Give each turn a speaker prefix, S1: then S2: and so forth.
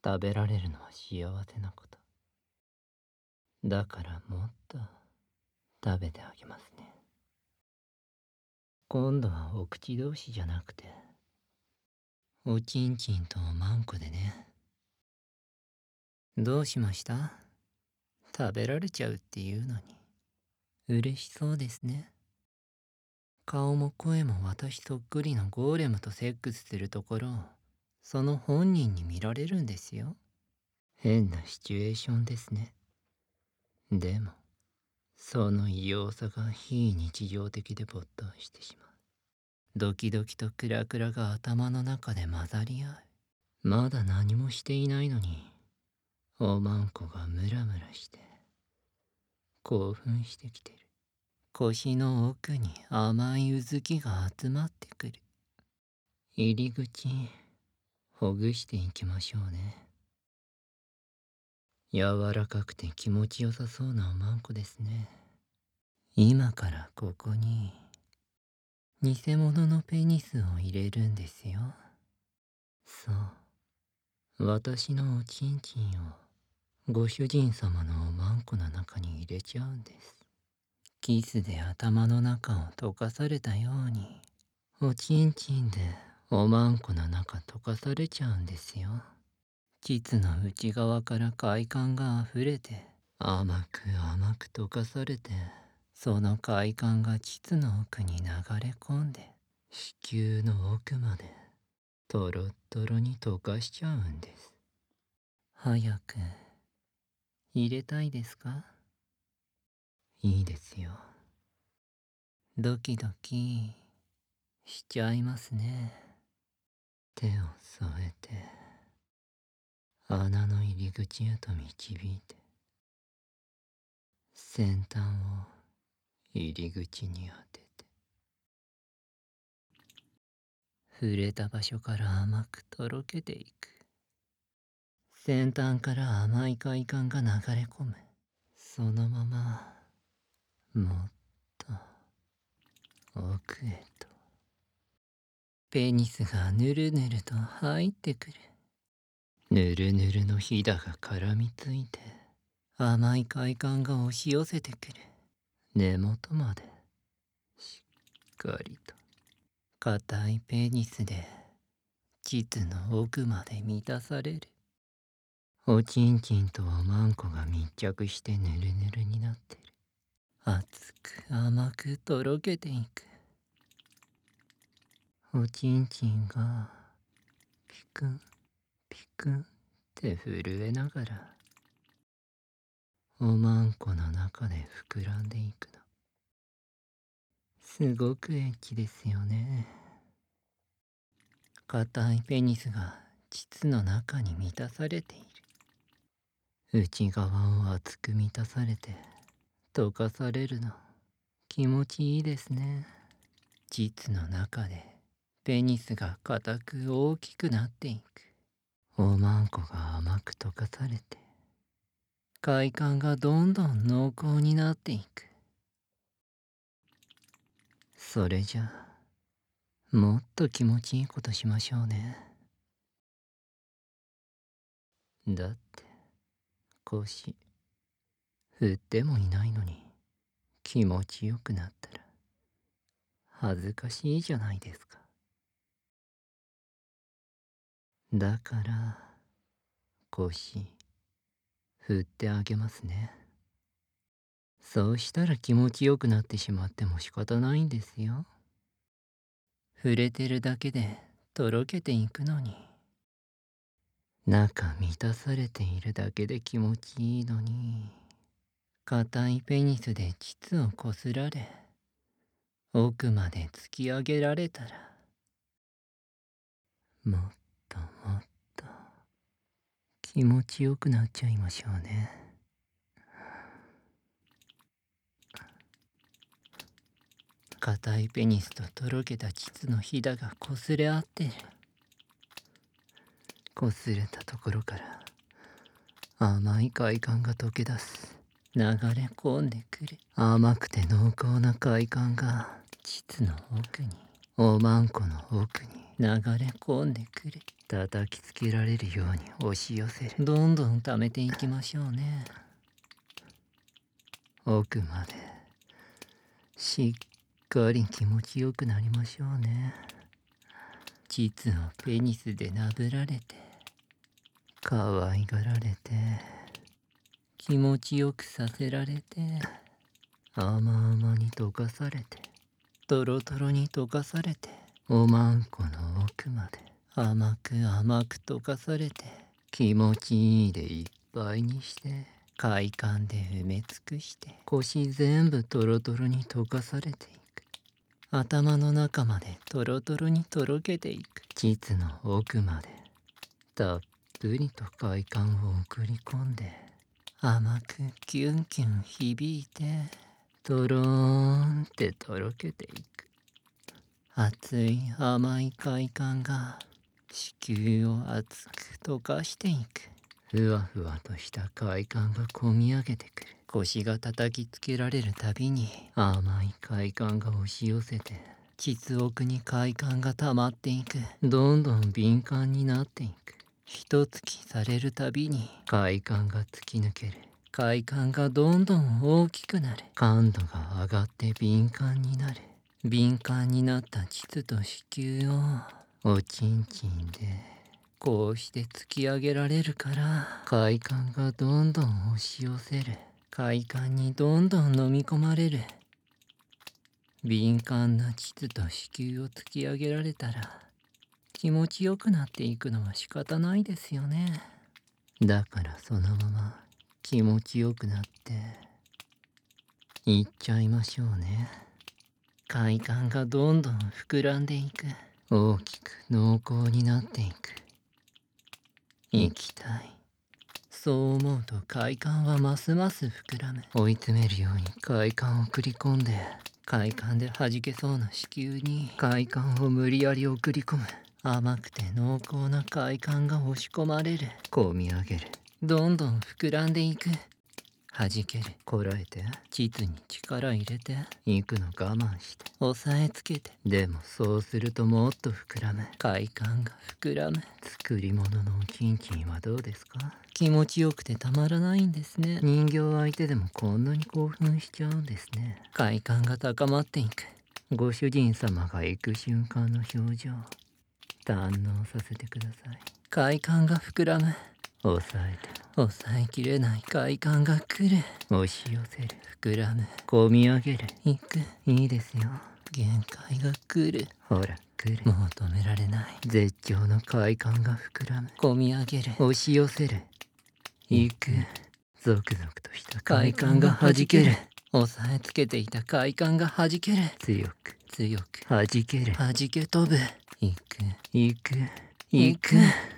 S1: 食べられるのは幸せなこと。だからもっと食べてあげますね。今度はお口同士じゃなくて、おちんちんとおまんこでね。どうしました？食べられちゃうっていうのに。嬉しそうですね。顔も声も私そっくりのゴーレムとセックスするところを、その本人に見られるんですよ。変なシチュエーションですね。でも、その異様さが非日常的で没頭してしまう。ドキドキとクラクラが頭の中で混ざり合う。まだ何もしていないのに、おまんこがムラムラして、興奮してきてる。腰の奥に甘いうずきが集まってくる。入り口、ほぐしていきましょうね。柔らかくて気持ちよさそうなおまんこですね。今からここに、偽物のペニスを入れるんですよ。そう。私のおちんちんを、ご主人様のおまんこの中に入れちゃうんです。キスで頭の中を溶かされたように、おちんちんでおまんこの中溶かされちゃうんですよ。膣の内側から快感が溢れて、甘く甘く溶かされて、その快感が膣の奥に流れ込んで、子宮の奥までトロットロに溶かしちゃうんです。早く入れたいですか？いいですよ。ドキドキしちゃいますね。手を添えて穴の入り口へと導いて、先端を入り口に当てて、触れた場所から甘くとろけていく。先端から甘い快感が流れ込む。そのままもっと奥へと、ペニスがぬるぬると入ってくる。ぬるぬるのひだが絡みついて、甘い快感が押し寄せてくる。根元までしっかりと硬いペニスで膣の奥まで満たされる。おちんちんとおまんこが密着してぬるぬるになってる。熱く甘くとろけていく。おちんちんがピクンピクンって震えながら、おまんこの中で膨らんでいくの。すごくエッチですよね。硬いペニスが膣の中に満たされている。内側を熱く満たされて溶かされるの。気持ちいいですね。膣の中でペニスが硬く大きくなっていく。おまんこが甘く溶かされて、快感がどんどん濃厚になっていく。それじゃあ、もっと気持ちいいことしましょうね。だって腰振ってもいないのに気持ちよくなったら恥ずかしいじゃないですか。だから腰振ってあげますね。そうしたら気持ちよくなってしまっても仕方ないんですよ。触れてるだけでとろけていくのに、中満たされているだけで気持ちいいのに、硬いペニスで膣をこすられ、奥まで突き上げられたら、もっともっと気持ちよくなっちゃいましょうね。硬いペニスととろけた膣のひだがこすれ合ってる。こすれたところから甘い快感が溶け出す。流れ込んでくる。甘くて濃厚な快感が膣の奥に、おまんこの奥に流れ込んでくる。叩きつけられるように押し寄せる。どんどん溜めていきましょうね。奥までしっかり気持ちよくなりましょうね。膣をペニスでなぶられて、可愛がられて、気持ちよくさせられて、甘々に溶かされて、トロトロに溶かされて、おまんこの奥まで甘く甘く溶かされて、気持ちいいでいっぱいにして、快感で埋め尽くして、腰全部トロトロに溶かされていく。頭の中までトロトロにとろけていく。膣の奥までたっぷりと快感を送り込んで、甘くキュンキュン響いて、とろーんってとろけていく。熱い甘い快感が子宮を熱く溶かしていく。ふわふわとした快感がこみ上げてくる。腰が叩きつけられるたびに甘い快感が押し寄せて、膣奥に快感が溜まっていく。どんどん敏感になっていく。一突きされるたびに快感が突き抜ける。快感がどんどん大きくなる。感度が上がって敏感になる。敏感になった膣と子宮をおちんちんでこうして突き上げられるから、快感がどんどん押し寄せる。快感にどんどん飲み込まれる。敏感な膣と子宮を突き上げられたら、気持ちよくなっていくのは仕方ないですよね。だからそのまま気持ちよくなっていっちゃいましょうね。快感がどんどん膨らんでいく。大きく濃厚になっていく。行きたい。そう思うと快感はますます膨らむ。追い詰めるように快感を送り込んで、快感で弾けそうな子宮に快感を無理やり送り込む。甘くて濃厚な快感が押し込まれる。こみ上げる。どんどん膨らんでいく。弾ける。こらえて、膣に力入れて、行くの我慢して、押さえつけて。でもそうするともっと膨らむ。快感が膨らむ。作り物のおちんちんはどうですか？気持ちよくてたまらないんですね。人形相手でもこんなに興奮しちゃうんですね。快感が高まっていく。ご主人様が行く瞬間の表情、堪能させてください。快感が膨らむ。抑えても抑えきれない快感が来る。押し寄せる。膨らむ。こみ上げる。いく。いいですよ。限界が来る。ほら来る。もう止められない。絶頂の快感が膨らむ。こみ上げる。押し寄せる。いく。ゾクゾクとした快感が弾ける。押さえつけていた快感が弾ける。強く強く弾ける。弾け飛ぶ。いくいくいく。